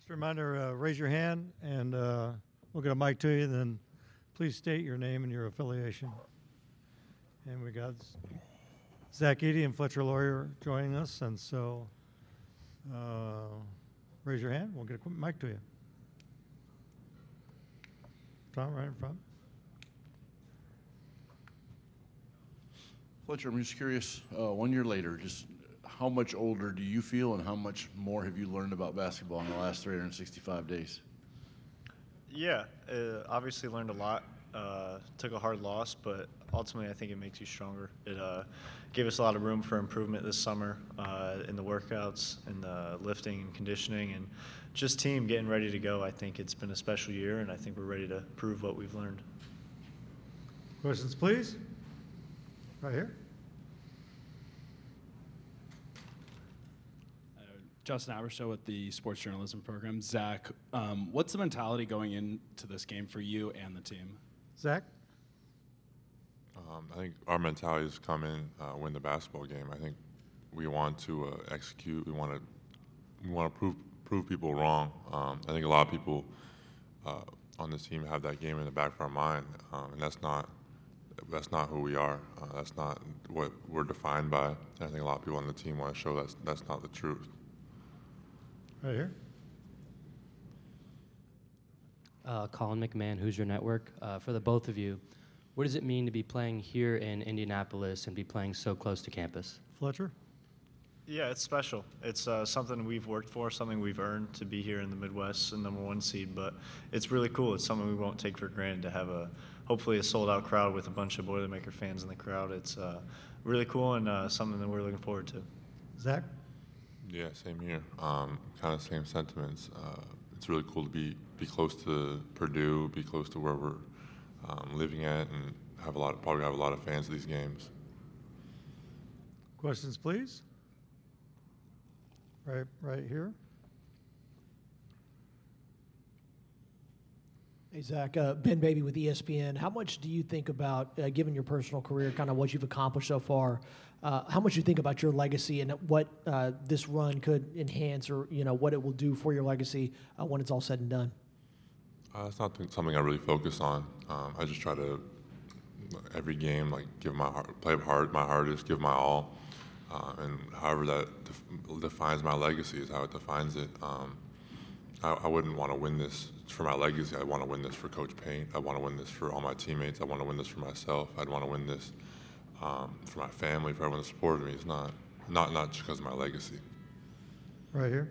Just a reminder, raise your hand and we'll get a mic to you, then please state your name and your affiliation. And we got Zach Eady and Fletcher Lawyer joining us, and so raise your hand, we'll get a mic to you. Tom, right in front. Fletcher, I'm just curious, 1 year later, just how much older do you feel and how much more have you learned about basketball in the last 365 days? Yeah, obviously learned a lot. Took a hard loss, but ultimately I think it makes you stronger. It gave us a lot of room for improvement this summer in the workouts, in the lifting and conditioning, and just team getting ready to go. I think it's been a special year, and I think we're ready to prove what we've learned. Questions, please. Right here. Justin Aberstow with the sports journalism program. Zach, what's the mentality going into this game for you and the team? Zach? I think our mentality is come in, win the basketball game. I think we want to execute. We want to prove people wrong. I think a lot of people on this team have that game in the back of our mind, and that's not who we are. That's not what we're defined by. And I think a lot of people on the team want to show that's not the truth. Right here. Colin McMahon, Hoosier Network. For the both of you, what does it mean to be playing here in Indianapolis and be playing so close to campus? Fletcher? Yeah, it's special. It's something we've worked for, something we've earned to be here in the Midwest, the #1 seed. But it's really cool. It's something we won't take for granted to have hopefully a sold-out crowd with a bunch of Boilermaker fans in the crowd. It's really cool and something that we're looking forward to. Zach? Yeah, same here. Kind of same sentiments. It's really cool to be close to Purdue, be close to where we're living at, and probably have a lot of fans of these games. Questions, please. Right here. Hey, Zach, Ben Baby with ESPN. How much do you think about, given your personal career, kind of what you've accomplished so far, how much do you think about your legacy and what this run could enhance or, what it will do for your legacy when it's all said and done? It's not something I really focus on. I just try to, every game, give play hard, my hardest, give my all. And however that defines my legacy is how it defines it. I wouldn't want to win this for my legacy. I want to win this for Coach Paint. I want to win this for all my teammates. I want to win this for myself. I'd want to win this for my family, for everyone that supported me. It's not just because of my legacy. Right here.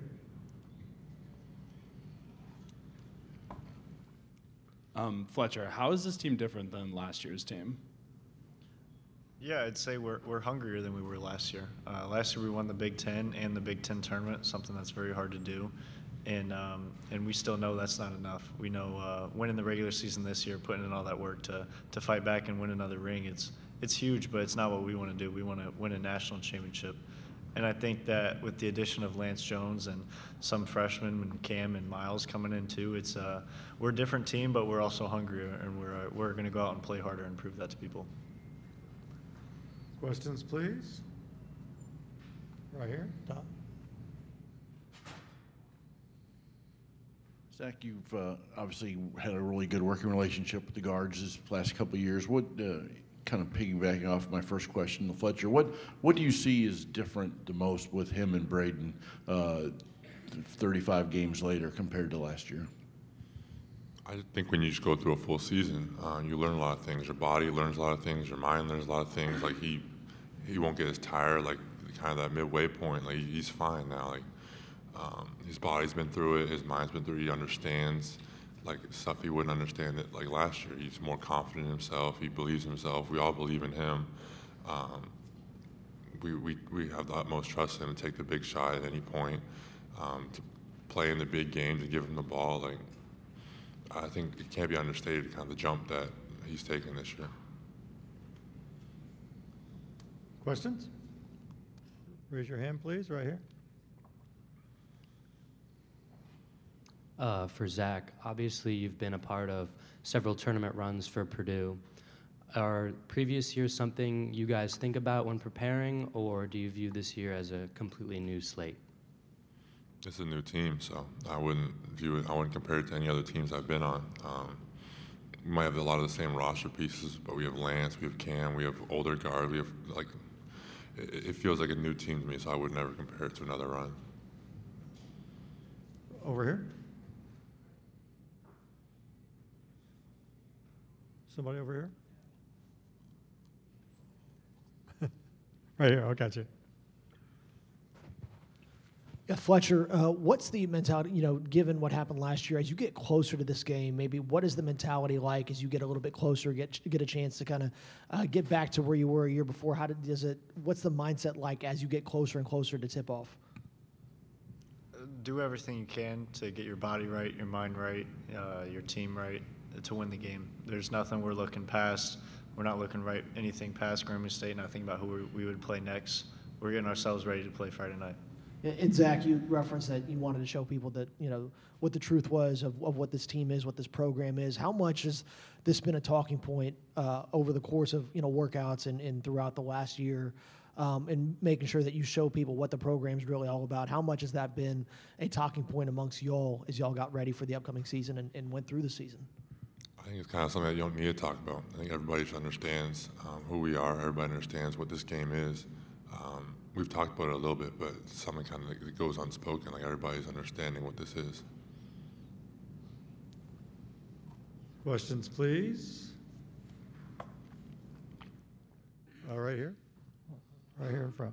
Fletcher, how is this team different than last year's team? Yeah, I'd say we're hungrier than we were last year. Last year we won the Big Ten and the Big Ten tournament, something that's very hard to do. And we still know that's not enough. We know winning the regular season this year, putting in all that work to fight back and win another ring, it's huge, but it's not what we want to do. We want to win a national championship. And I think that with the addition of Lance Jones and some freshmen, and Cam and Miles coming in too, we're a different team, but we're also hungrier, and we're going to go out and play harder and prove that to people. Questions, please. Right here, Tom. Zach, you've obviously had a really good working relationship with the guards this last couple of years. What, kind of piggybacking off my first question, Fletcher, what do you see is different the most with him and Braden 35 games later compared to last year? I think when you just go through a full season, you learn a lot of things. Your body learns a lot of things. Your mind learns a lot of things. He won't get as tired. Kind of that midway point. He's fine now. His body's been through it. His mind's been through it. He understands stuff he wouldn't understand it last year. He's more confident in himself. He believes in himself. We all believe in him. We have the utmost trust in him to take the big shot at any point, to play in the big games and give him the ball. I think it can't be understated, kind of the jump that he's taken this year. Questions? Raise your hand, please, right here. For Zach, obviously you've been a part of several tournament runs for Purdue. Are previous years something you guys think about when preparing, or do you view this year as a completely new slate? It's a new team, so I wouldn't view it. I wouldn't compare it to any other teams I've been on. We might have a lot of the same roster pieces, but we have Lance, we have Cam, we have older guard. We have like it feels like a new team to me, so I would never compare it to another run. Over here. Somebody over here? Right here, I got you. Yeah, Fletcher, what's the mentality, given what happened last year, as you get closer to this game, maybe what is the mentality like as you get a little bit closer, get a chance to kind of get back to where you were a year before? What's the mindset like as you get closer and closer to tip off? Do everything you can to get your body right, your mind right, your team right to win the game. There's nothing we're looking past. We're not looking anything past Grambling State, not thinking about who we would play next. We're getting ourselves ready to play Friday night. And Zach, you referenced that you wanted to show people that, what the truth was of what this team is, what this program is. How much has this been a talking point over the course of, workouts and throughout the last year, and making sure that you show people what the program's really all about? How much has that been a talking point amongst y'all as y'all got ready for the upcoming season and went through the season? I think it's kind of something that you don't need to talk about. I think everybody just understands who we are. Everybody understands what this game is. We've talked about it a little bit, but it's something kind of that goes unspoken. Like everybody's understanding what this is. Questions, please. Right here. Right here in front.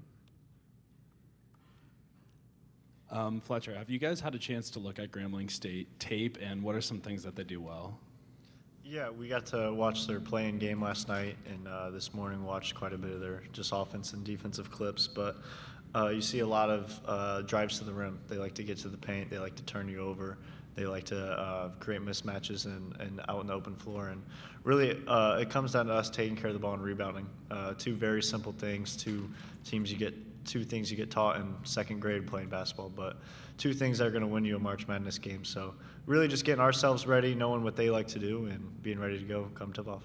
Fletcher, have you guys had a chance to look at Grambling State tape, and what are some things that they do well? Yeah, we got to watch their playing game last night, and this morning watched quite a bit of their just offense and defensive clips. But you see a lot of drives to the rim. They like to get to the paint. They like to turn you over. They like to create mismatches and out in the open floor. And really, it comes down to us taking care of the ball and rebounding. Two very simple things. Two things you get taught in second grade playing basketball, but two things that are going to win you a March Madness game. So really just getting ourselves ready, knowing what they like to do, and being ready to go come tip-off.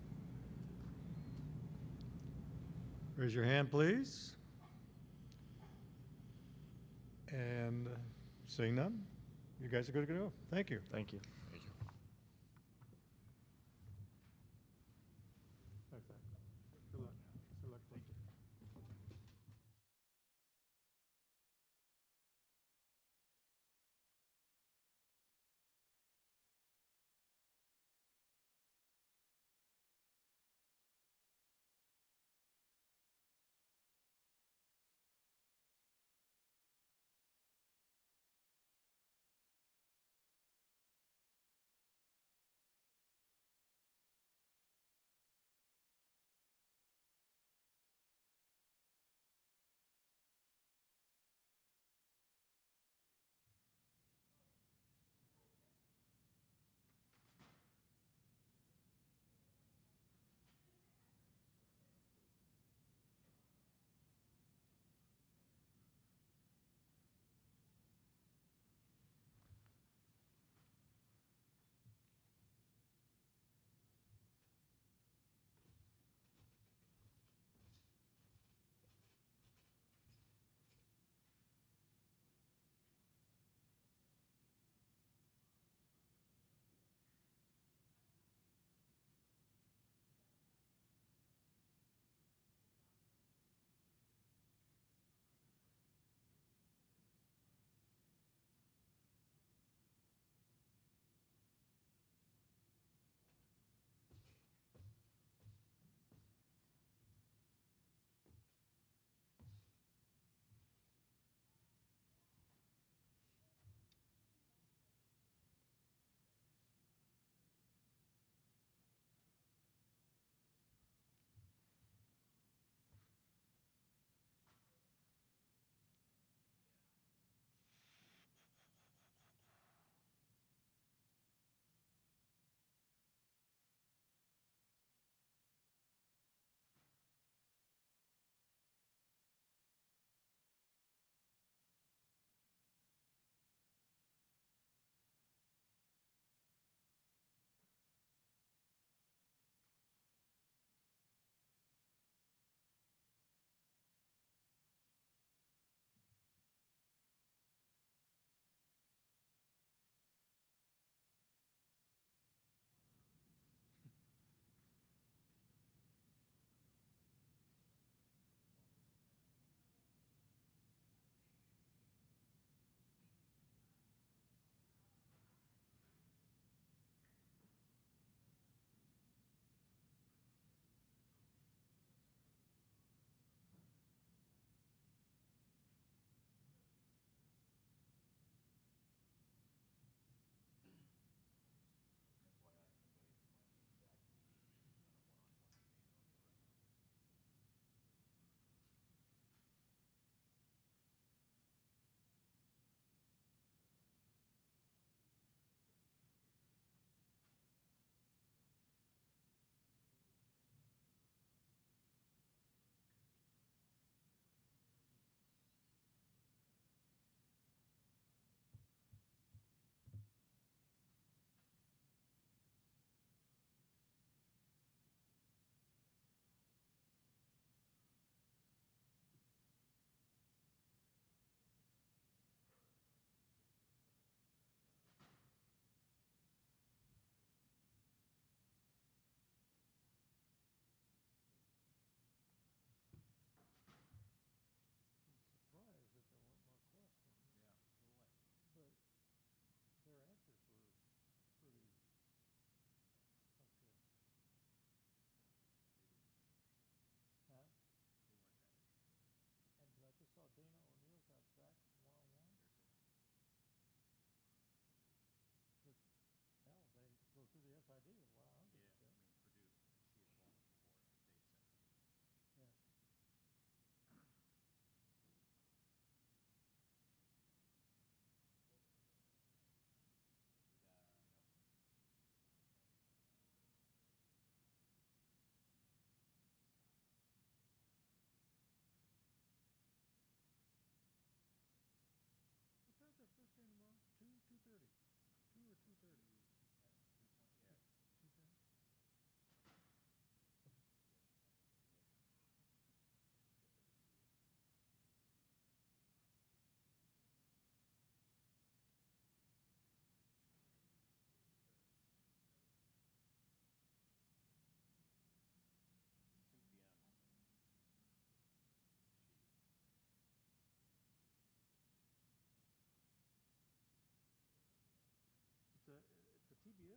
Raise your hand, please. And seeing none, you guys are good to go. Thank you. Thank you.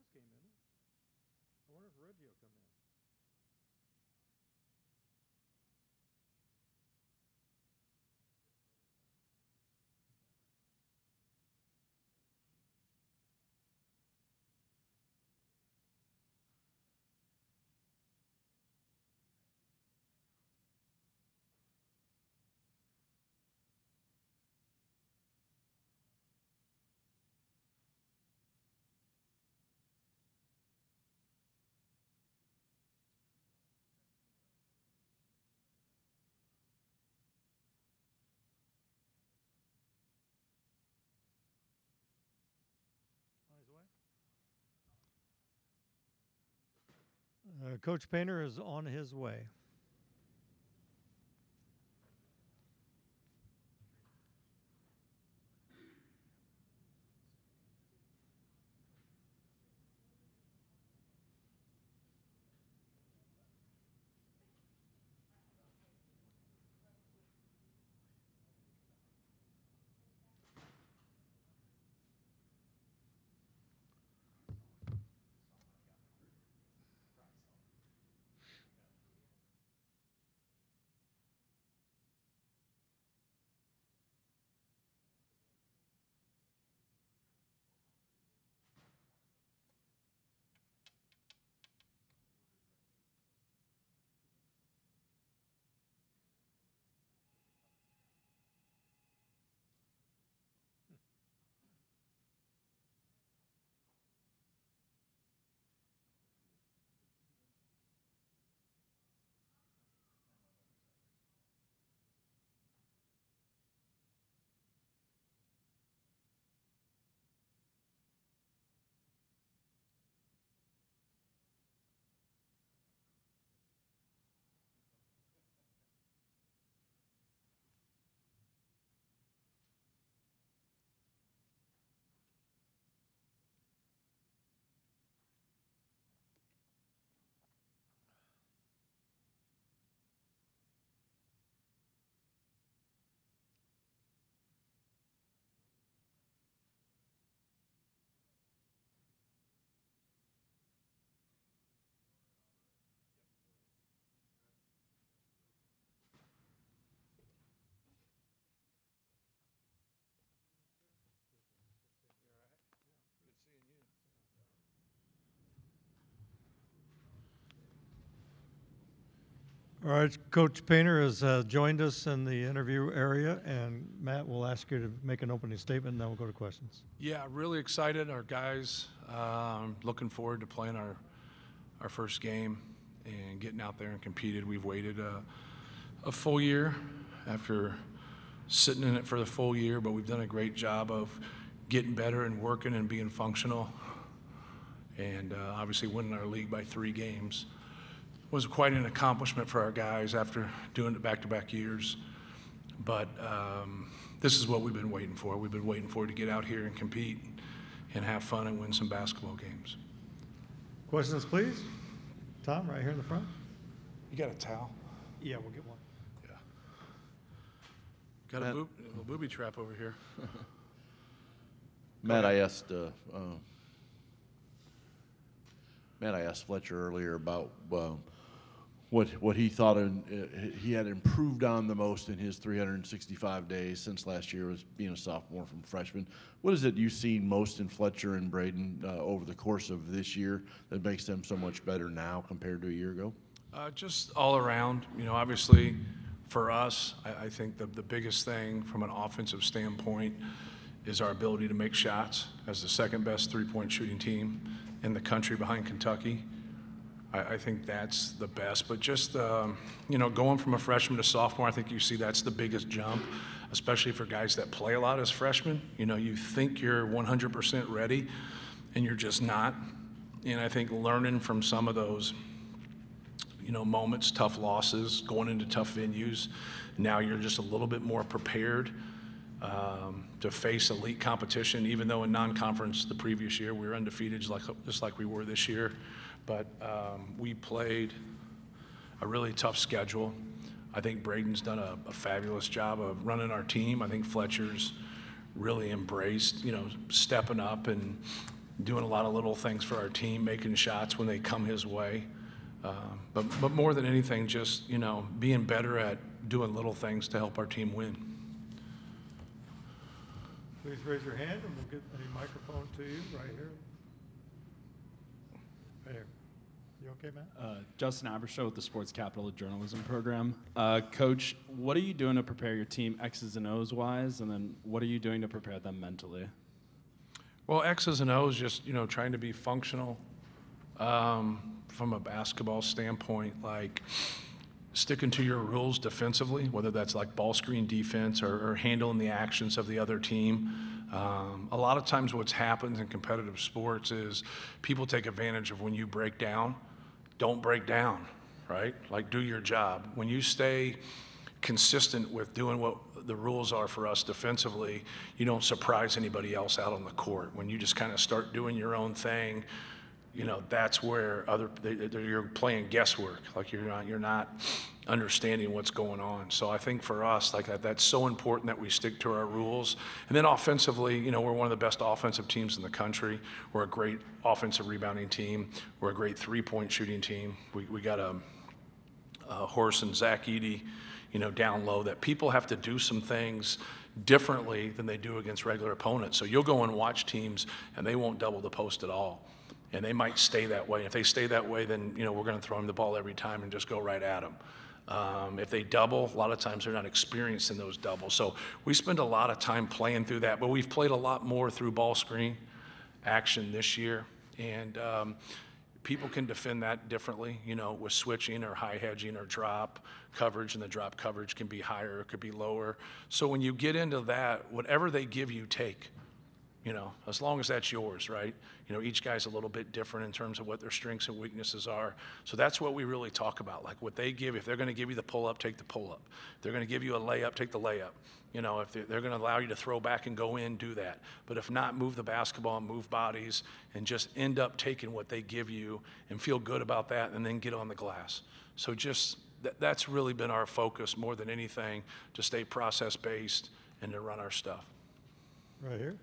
last game, isn't it? I wonder if Reggie will come in. On his way? Coach Painter is on his way. All right, Coach Painter has joined us in the interview area, and Matt will ask you to make an opening statement, and then we'll go to questions. Yeah, really excited. Our guys, looking forward to playing our first game and getting out there and competed. We've waited a full year after sitting in it for the full year, but we've done a great job of getting better and working and being functional. And obviously winning our league by 3 games was quite an accomplishment for our guys after doing it back-to-back years. But this is what we've been waiting for. We've been waiting for to get out here and compete and have fun and win some basketball games. Questions, please? Tom, right here in the front. You got a towel? Yeah, we'll get one. Yeah. Got a little booby trap over here. Matt, I asked Fletcher earlier about what he thought he had improved on the most in his 365 days since last year, was being a sophomore from freshman. What is it you've seen most in Fletcher and Braden over the course of this year that makes them so much better now compared to a year ago? Just all around, obviously for us, I think the biggest thing from an offensive standpoint is our ability to make shots as the second best three-point shooting team in the country behind Kentucky. I think that's the best. But just, going from a freshman to sophomore, I think you see that's the biggest jump, especially for guys that play a lot as freshmen. You think you're 100% ready, and you're just not. And I think learning from some of those, moments, tough losses, going into tough venues, now you're just a little bit more prepared to face elite competition, even though in non-conference the previous year we were undefeated just like we were this year. But we played a really tough schedule. I think Braden's done a fabulous job of running our team. I think Fletcher's really embraced, stepping up and doing a lot of little things for our team, making shots when they come his way. But more than anything, just, being better at doing little things to help our team win. Please raise your hand and we'll get a microphone to you right here. Right here. You okay, Matt? Justin Abershow with the Sports Capital Journalism Program. Coach, what are you doing to prepare your team X's and O's wise, and then what are you doing to prepare them mentally? Well, X's and O's, just, trying to be functional from a basketball standpoint, like sticking to your rules defensively, whether that's like ball screen defense or handling the actions of the other team. A lot of times what's happened in competitive sports is people take advantage of when you break down. Don't break down, right? Like, do your job. When you stay consistent with doing what the rules are for us defensively, you don't surprise anybody else out on the court. When you just kind of start doing your own thing, that's where you're playing guesswork. Like, you're not understanding what's going on. So I think for us, like that's so important that we stick to our rules. And then offensively, we're one of the best offensive teams in the country. We're a great offensive rebounding team. We're a great three-point shooting team. We got a Horse and Zach Edey, down low, that people have to do some things differently than they do against regular opponents. So you'll go and watch teams and they won't double the post at all. And they might stay that way. If they stay that way, then we're going to throw them the ball every time and just go right at them. If they double, a lot of times they're not experienced in those doubles. So we spend a lot of time playing through that, but we've played a lot more through ball screen action this year. And people can defend that differently, with switching or high hedging or drop coverage, and the drop coverage can be higher, it could be lower. So when you get into that, whatever they give you, take. As long as that's yours, right? Each guy's a little bit different in terms of what their strengths and weaknesses are. So that's what we really talk about. Like, what they give, if they're going to give you the pull-up, take the pull-up. If they're going to give you a layup, take the layup. If they're going to allow you to throw back and go in, do that. But if not, move the basketball, move bodies, and just end up taking what they give you and feel good about that, and then get on the glass. So just that's really been our focus more than anything, to stay process-based and to run our stuff. Right here.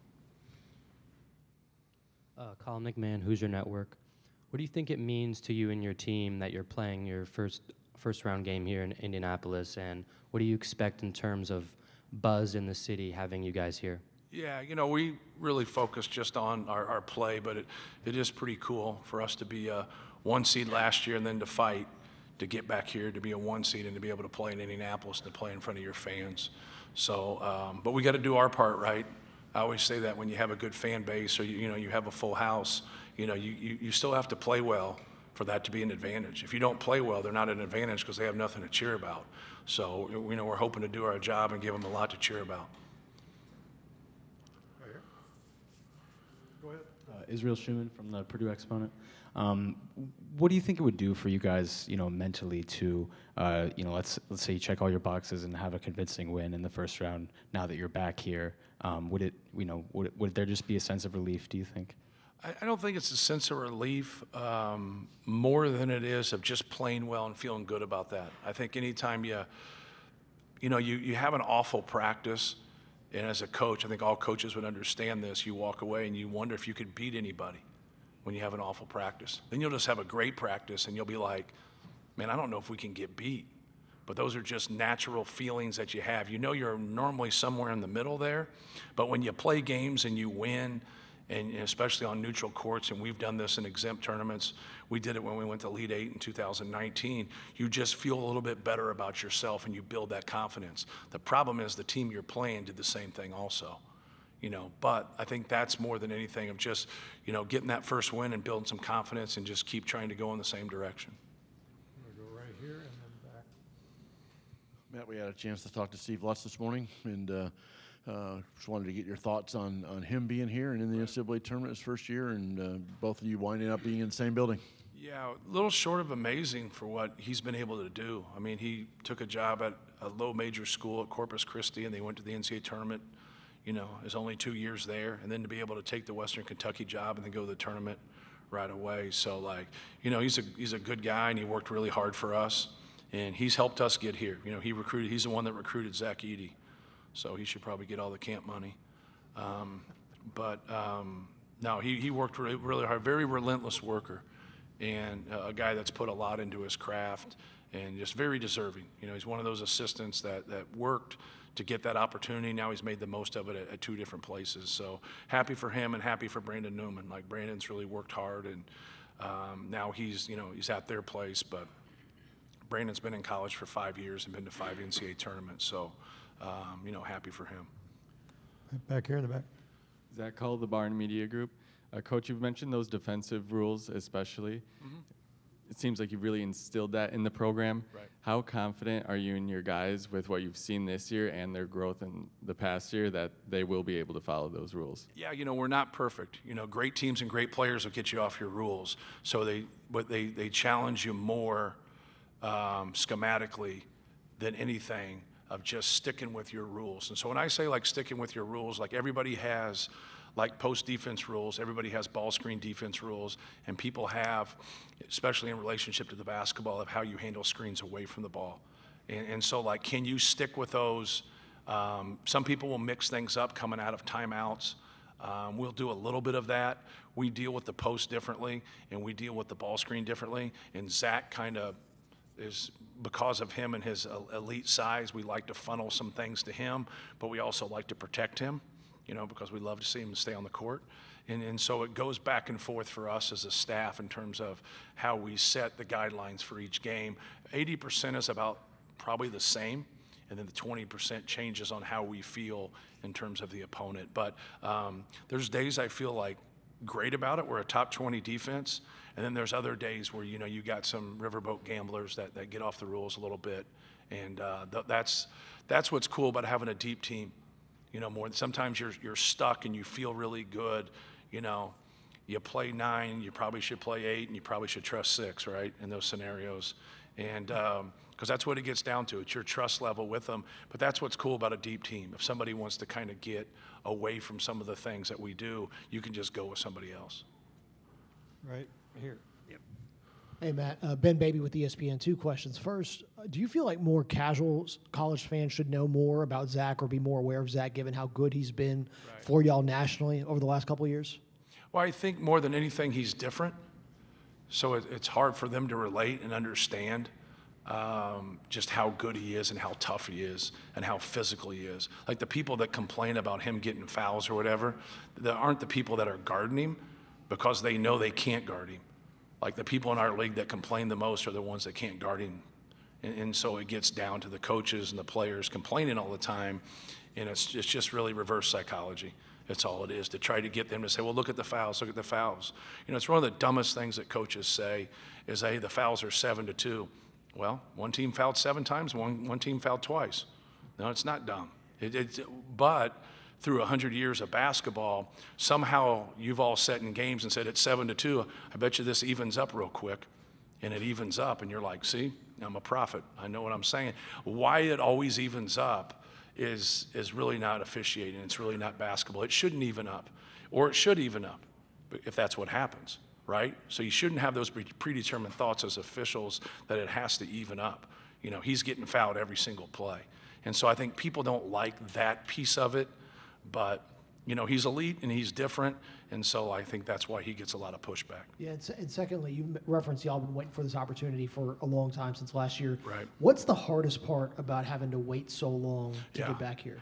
Colin McMahon, Hoosier Network. What do you think it means to you and your team that you're playing your first round game here in Indianapolis, and what do you expect in terms of buzz in the city having you guys here? Yeah, we really focus just on our play, but it is pretty cool for us to be a 1 seed last year and then to fight to get back here to be a 1 seed and to be able to play in Indianapolis and to play in front of your fans. So, but we got to do our part, right? I always say that when you have a good fan base, or you have a full house, you still have to play well for that to be an advantage. If you don't play well, they're not an advantage because they have nothing to cheer about. So we're hoping to do our job and give them a lot to cheer about. Right here. Go ahead. Israel Schumann from the Purdue Exponent. What do you think it would do for you guys, mentally to, let's say you check all your boxes and have a convincing win in the first round now that you're back here? Would there just be a sense of relief, do you think? I don't think it's a sense of relief more than it is of just playing well and feeling good about that. I think anytime you have an awful practice, and as a coach, I think all coaches would understand this, you walk away and you wonder if you could beat anybody when you have an awful practice. Then you'll just have a great practice and you'll be like, man, I don't know if we can get beat. But those are just natural feelings that you have. You're normally somewhere in the middle there, but when you play games and you win, and especially on neutral courts, and we've done this in exempt tournaments, we did it when we went to Elite Eight in 2019, you just feel a little bit better about yourself and you build that confidence. The problem is the team you're playing did the same thing also. But I think that's more than anything of just, getting that first win and building some confidence and just keep trying to go in the same direction. I'm going to go right here and then back. Matt, we had a chance to talk to Steve Lutz this morning, and just wanted to get your thoughts on him being here and in the NCAA tournament his first year, and both of you winding up being in the same building. Yeah, a little short of amazing for what he's been able to do. I mean, he took a job at a low major school at Corpus Christi, and they went to the NCAA tournament. Is only 2 years there, and then to be able to take the Western Kentucky job and then go to the tournament right away. So, he's a good guy, and he worked really hard for us, and he's helped us get here. He's the one that recruited Zach Edey, so he should probably get all the camp money. No, he worked really hard, very relentless worker, and a guy that's put a lot into his craft and just very deserving. You know, he's one of those assistants that worked to get that opportunity. Now he's made the most of it at two different places. So happy for him and happy for Brandon Newman. Like, Brandon's really worked hard, and now he's at their place. But Brandon's been in college for 5 years and been to 5 NCAA tournaments. So, happy for him. Back here in the back. Zach Hull, the Barn Media Group. Coach, you've mentioned those defensive rules especially. It seems like you've really instilled that in the program. Right. How confident are you in your guys with what you've seen this year and their growth in the past year that they will be able to follow those rules? Yeah, we're not perfect. Great teams and great players will get you off your rules. So they challenge you more schematically than anything of just sticking with your rules. And so when I say like sticking with your rules, like everybody has like post defense rules, everybody has ball screen defense rules, and people have, especially in relationship to the basketball, of how you handle screens away from the ball. And so like, can you stick with those? Some people will mix things up coming out of timeouts. We'll do a little bit of that. We deal with the post differently, and we deal with the ball screen differently. And Zach kind of is, because of him and his elite size, we like to funnel some things to him, but we also like to protect him, because we love to see him stay on the court. And so it goes back and forth for us as a staff in terms of how we set the guidelines for each game. 80% is about probably the same, and then the 20% changes on how we feel in terms of the opponent. But there's days I feel like great about it. We're a top 20 defense. And then there's other days where, you got some riverboat gamblers that get off the rules a little bit. And that's what's cool about having a deep team. More sometimes you're stuck and you feel really good. You play 9, you probably should play 8, and you probably should trust 6, right, in those scenarios. And because that's what it gets down to. It's your trust level with them. But that's what's cool about a deep team. If somebody wants to kind of get away from some of the things that we do, you can just go with somebody else. Right here. Yep. Hey, Matt. Ben Baby with ESPN. 2 questions. First, do you feel like more casual college fans should know more about Zach or be more aware of Zach, given how good he's been for y'all nationally over the last couple of years? Well, I think more than anything, he's different. So it's hard for them to relate and understand just how good he is and how tough he is and how physical he is. Like the people that complain about him getting fouls or whatever, they aren't the people that are guarding him because they know they can't guard him. Like the people in our league that complain the most are the ones that can't guard him. And so it gets down to the coaches and the players complaining all the time, and it's just really reverse psychology. That's all it is, to try to get them to say, well, look at the fouls, look at the fouls. It's one of the dumbest things that coaches say is, hey, the fouls are 7-2. Well, one team fouled 7 times, one team fouled twice. No, it's not dumb. But through 100 years of basketball, somehow you've all sat in games and said it's 7-2. I bet you this evens up real quick. And it evens up, and you're like, see, I'm a prophet. I know what I'm saying. Why it always evens up is really not officiating. It's really not basketball. It shouldn't even up, or it should even up if that's what happens, right? So you shouldn't have those predetermined thoughts as officials that it has to even up. He's getting fouled every single play. And so I think people don't like that piece of it, but he's elite and he's different, and so I think that's why he gets a lot of pushback. Yeah, and secondly, you referenced y'all been waiting for this opportunity for a long time, since last year. Right. What's the hardest part about having to wait so long to get back here?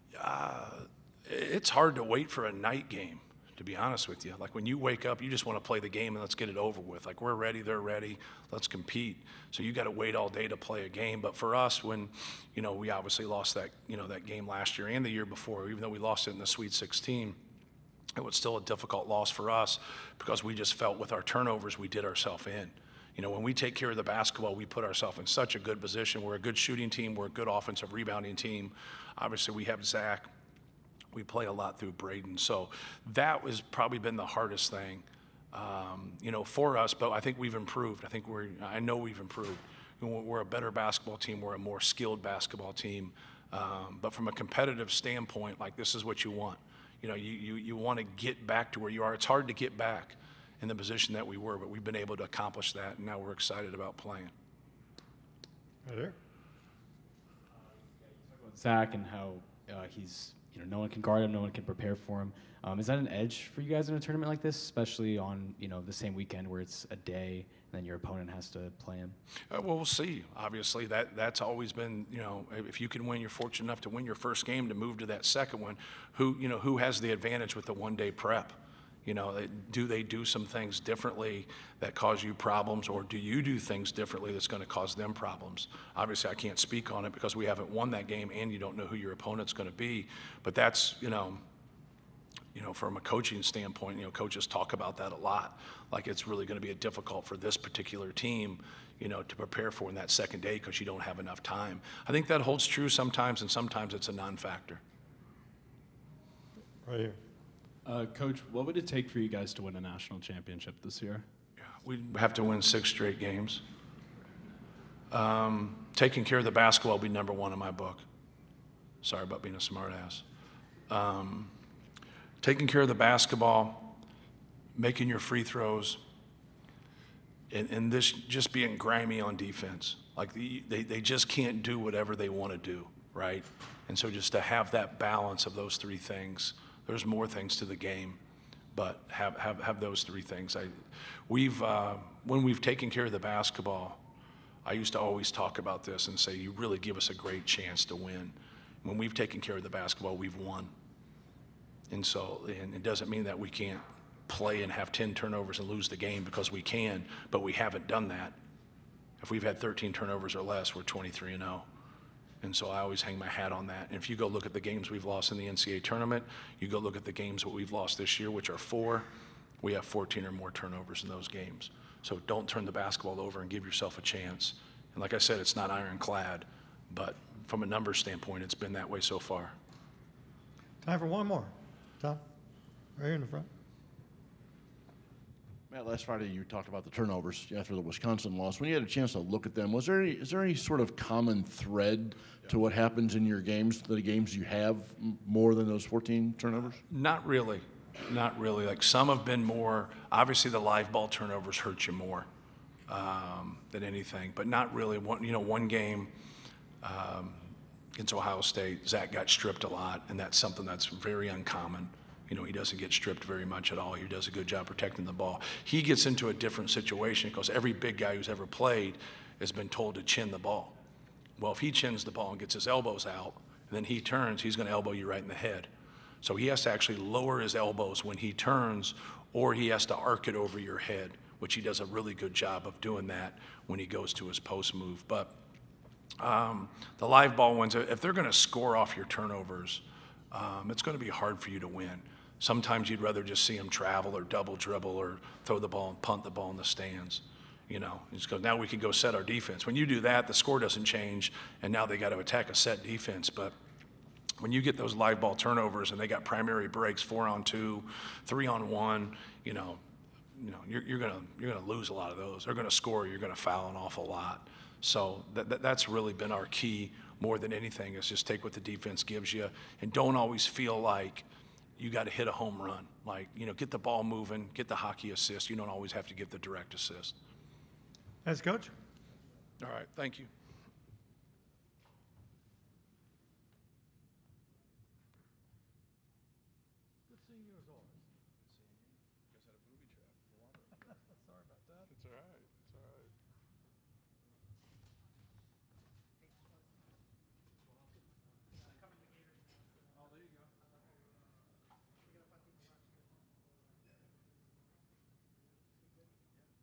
It's hard to wait for a night game, to be honest with you. Like when you wake up, you just want to play the game and let's get it over with. Like we're ready, they're ready, let's compete. So you got to wait all day to play a game. But for us, when we obviously lost that that game last year and the year before, even though we lost it in the Sweet 16, it was still a difficult loss for us because we just felt with our turnovers we did ourselves in. When we take care of the basketball, we put ourselves in such a good position. We're a good shooting team. We're a good offensive rebounding team. Obviously, we have Zach. We play a lot through Braden. So that was probably been the hardest thing, for us. But I think we've improved. I know we've improved. We're a better basketball team. We're a more skilled basketball team. But from a competitive standpoint, like this is what you want. You want to get back to where you are. It's hard to get back in the position that we were, but we've been able to accomplish that, and now we're excited about playing. Right there. Zach and how he's no one can guard him, no one can prepare for him. Is that an edge for you guys in a tournament like this, especially on the same weekend where it's a day and then your opponent has to play him? Well, we'll see. Obviously, that's always been, if you can win, you're fortunate enough to win your first game to move to that second one. Who has the advantage with the one-day prep? Do they do some things differently that cause you problems, or do you do things differently that's going to cause them problems? Obviously, I can't speak on it because we haven't won that game and you don't know who your opponent's going to be. But that's, from a coaching standpoint, coaches talk about that a lot. Like it's really going to be difficult for this particular team, to prepare for in that second day because you don't have enough time. I think that holds true sometimes, and sometimes it's a non-factor. Right here. Coach, what would it take for you guys to win a national championship this year? Yeah, we'd have to win 6 straight games. Taking care of the basketball would be number one in my book. Sorry about being a smartass. Taking care of the basketball, making your free throws, and this just being grimy on defense. Like they just can't do whatever they want to do, right? And so just to have that balance of those 3 things. There's more things to the game, but have those 3 things. When we've taken care of the basketball, I used to always talk about this and say, you really give us a great chance to win. When we've taken care of the basketball, we've won. And it doesn't mean that we can't play and have 10 turnovers and lose the game, because we can, but we haven't done that. If we've had 13 turnovers or less, we're 23-0. And so I always hang my hat on that. And if you go look at the games we've lost in the NCAA tournament, you go look at the games that we've lost this year, which are 4, we have 14 or more turnovers in those games. So don't turn the basketball over and give yourself a chance. And like I said, it's not ironclad, but from a numbers standpoint, it's been that way so far. Time for one more. Tom, right here in the front. Matt, last Friday you talked about the turnovers after the Wisconsin loss. When you had a chance to look at them, is there any sort of common thread to what happens in your games, the games you have more than those 14 turnovers? Not really. Like some have been more, obviously the live ball turnovers hurt you more than anything, but not really. One game against Ohio State, Zach got stripped a lot, and that's something that's very uncommon. He doesn't get stripped very much at all. He does a good job protecting the ball. He gets into a different situation because every big guy who's ever played has been told to chin the ball. Well, if he chins the ball and gets his elbows out, and then he turns, he's going to elbow you right in the head. So he has to actually lower his elbows when he turns, or he has to arc it over your head, which he does a really good job of doing that when he goes to his post move. But the live ball ones, if they're going to score off your turnovers, it's going to be hard for you to win. Sometimes you'd rather just see them travel or double dribble or throw the ball and punt the ball in the stands. Just go, now we can go set our defense. When you do that, the score doesn't change, and now they got to attack a set defense. But when you get those live ball turnovers and they got primary breaks, 4-on-2, 3-on-1, you're gonna lose a lot of those. They're gonna score. You're gonna foul an awful lot. So that's really been our key more than anything, is just take what the defense gives you and don't always feel like you got to hit a home run. Like, get the ball moving, get the hockey assist. You don't always have to get the direct assist. Thanks, Coach. All right, thank you.